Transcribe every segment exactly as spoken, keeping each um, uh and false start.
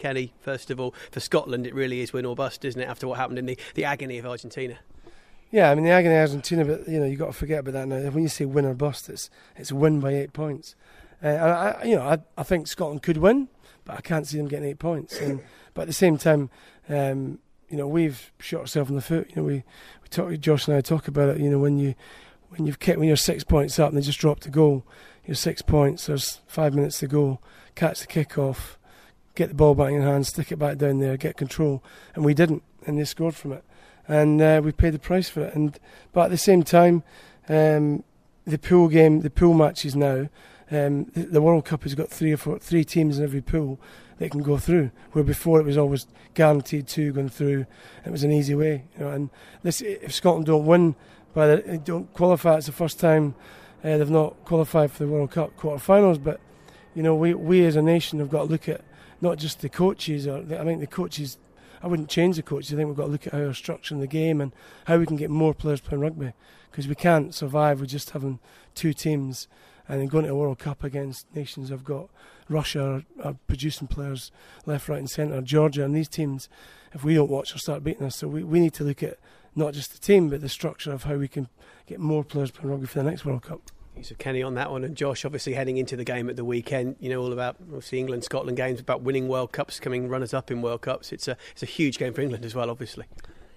Kenny, first of all, for Scotland, it really is win or bust, isn't it, after what happened in the, the agony of Argentina? Yeah, I mean, the agony of Argentina, but, you know, you've got to forget about that now. When you say win or bust, it's it's win by eight points. Uh, and, I, you know, I, I think Scotland could win, but I can't see them getting eight points. And, but at the same time, um, you know, we've shot ourselves in the foot. You know, we, we talk, Josh and I talk about it, you know, when, you, when, you've kept, when you're six points up and they just dropped a goal, you're six points, there's five minutes to go, catch the kick-off, get the ball back in your hands, stick it back down there, get control. And we didn't, and they scored from it. And uh, we paid the price for it. And but at the same time, um, the pool game, the pool matches now, um, the, the World Cup has got three or four, three teams in every pool that can go through. Where before it was always guaranteed two going through. It was an easy way, you know. And this, if Scotland don't win, by the, don't qualify, it's the first time uh, they've not qualified for the World Cup quarter-finals. But you know, we we as a nation have got to look at not just the coaches. Or the, I think the coaches. I wouldn't change the coaches. I think we've got to look at how we're structuring the game and how we can get more players playing rugby, because we can't survive with just having two teams and then going to a World Cup against nations who've got Russia are, are producing players left, right and centre, Georgia, and these teams, if we don't watch, will start beating us. So we, we need to look at not just the team but the structure of how we can get more players playing rugby for the next World Cup. So Kenny on that one, and Josh obviously heading into the game at the weekend, you know, all about obviously England Scotland games, about winning World Cups, coming runners up in World Cups. It's a it's a huge game for England as well, obviously.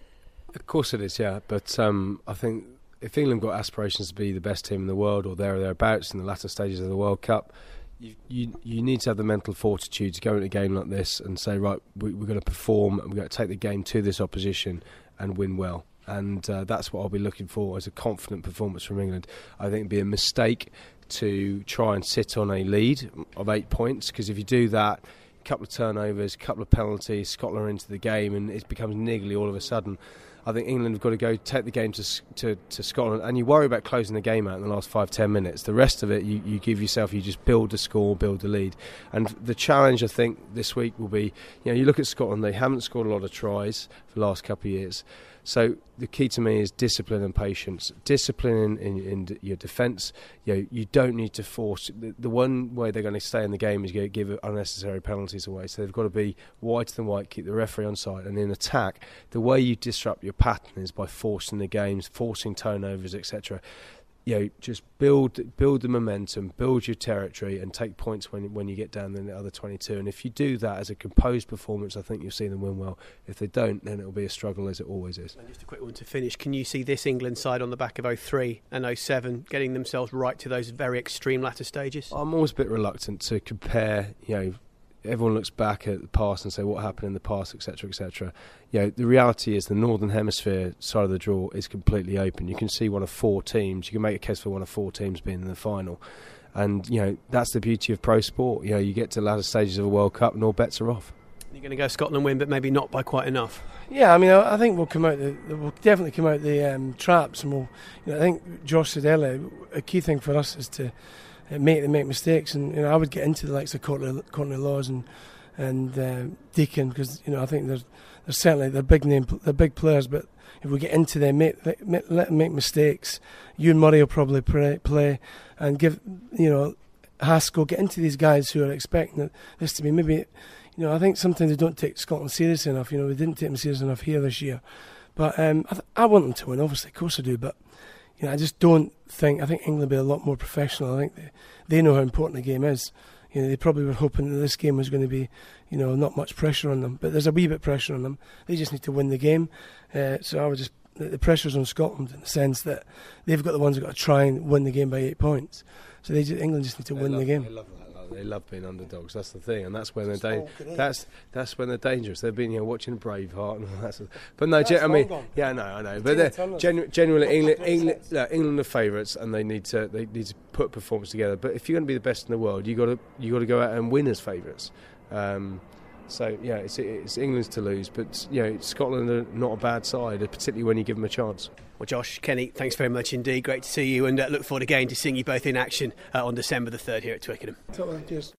Of course it is, yeah. But um, I think if England got aspirations to be the best team in the world or there or thereabouts in the latter stages of the World Cup, you you, you need to have the mental fortitude to go into a game like this and say, right, we, we're going to perform and we're going to take the game to this opposition and win well. And uh, that's what I'll be looking for as a confident performance from England. I think it'd be a mistake to try and sit on a lead of eight points, because if you do that, a couple of turnovers, a couple of penalties, Scotland are into the game and it becomes niggly all of a sudden. I think England have got to go take the game to, to to Scotland, and you worry about closing the game out in the last five, ten minutes. The rest of it, you, you give yourself, you just build the score, build the lead. And the challenge, I think, this week will be, you know, you look at Scotland, they haven't scored a lot of tries for the last couple of years. So the key to me is discipline and patience. Discipline in, in, in your defence. You know, you don't need to force. The, the one way they're going to stay in the game is to give unnecessary penalties away. So they've got to be whiter than white, keep the referee on side. And in attack, the way you disrupt your pattern is by forcing the games, forcing turnovers, et cetera. You know, just build build the momentum, build your territory, and take points when when you get down in the other twenty-two. And if you do that as a composed performance, I think you'll see them win well. If they don't, then it'll be a struggle, as it always is. And just a quick one to finish. Can you see this England side on the back of oh three and oh seven getting themselves right to those very extreme latter stages? I'm always a bit reluctant to compare, you know, everyone looks back at the past and say what happened in the past, et cetera, et cetera. You know, the reality is the Northern Hemisphere side of the draw is completely open. You can see one of four teams. You can make a case for one of four teams being in the final. And, you know, that's the beauty of pro sport. You know, you get to the latter stages of a World Cup and all bets are off. You're going to go Scotland win, but maybe not by quite enough. Yeah, I mean, I, I think we'll come out. The, we'll definitely come out the um, traps, and we'll. You know, I think Josh said earlier, a key thing for us is to uh, make them make mistakes, and you know, I would get into the likes of Courtney, Courtney Laws and and uh, Deacon, because you know I think there's there's certainly they're big name, they're big players, but if we get into them, make, let, let them make mistakes. Ewan Murray will probably play, play and give you know Haskell, get into these guys who are expecting this to be maybe. You know, I think sometimes they don't take Scotland seriously enough. You know, they didn't take them seriously enough here this year. But um, I, th- I want them to win, obviously, of course I do. But, you know, I just don't think, I think England will be a lot more professional. I think they, they know how important the game is. You know, they probably were hoping that this game was going to be, you know, not much pressure on them. But there's a wee bit of pressure on them. They just need to win the game. Uh, so I would just, the, the pressure's on Scotland in the sense that they've got the ones that got to try and win the game by eight points. So they just, England just need to they win love, the game. They love that. They love being underdogs. That's the thing, and that's when they're da- that's that's when they're dangerous. They've been, you know, watching Braveheart and all that sort of, but no, gen- I mean, yeah, no, I know, but they're genu- genuinely England, England, no, England are favourites, and they need to they need to put performance together. But if you're going to be the best in the world, you got to you got to go out and win as favourites. Um, so yeah, it's it's England's to lose, but you know, Scotland are not a bad side, particularly when you give them a chance. Well, Josh, Kenny, thanks very much indeed. Great to see you, and uh, look forward again to seeing you both in action uh, on December the third here at Twickenham. Cheers.